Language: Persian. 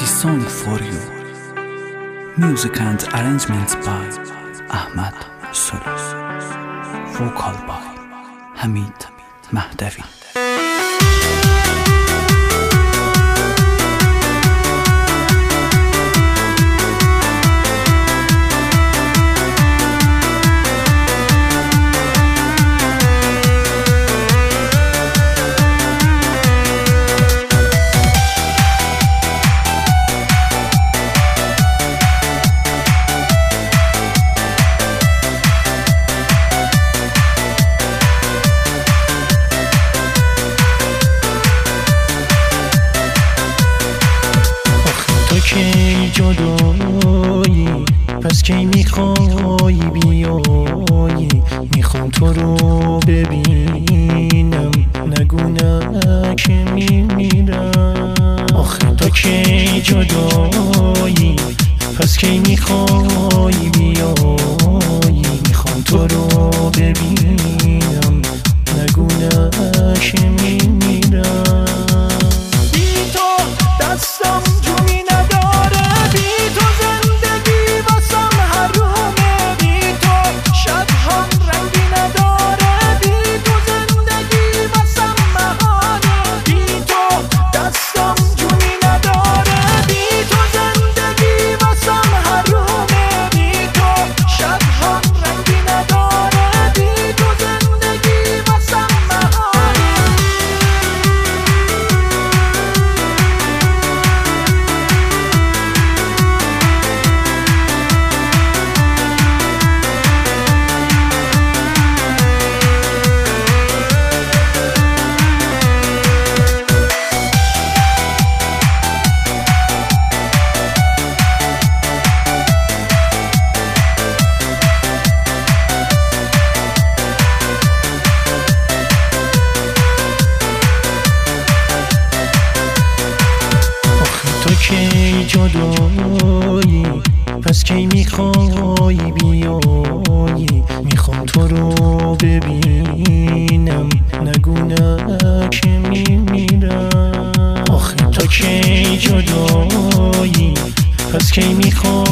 song for you. Music and arrangements by Ahmad Soli. Vocal by Hamid Mahdavi. کی جدایی پس کی میخوای بیایی میخوام تو رو ببینم نگونه که میمیرم آخه تو کی جدایی پس کی میخوای بیایی میخوام تو رو ببینم نگونه که میمیرم بی تو دستم جونی نداره بی تو زندگی واسم حرومه بی تو شبهام رنگی نداره بی تو زندگی واسم محاله بی تو دستم جونی نداره بی تو زندگی واسم حرومه بی تو شبهام رنگی نداره بی تو زندگی واسم محاله کی جدایی پس کی میخوای بیایی میخوام تو رو ببینم نگونه که میمیرم آخه تو کی جدایی پس کی میخوای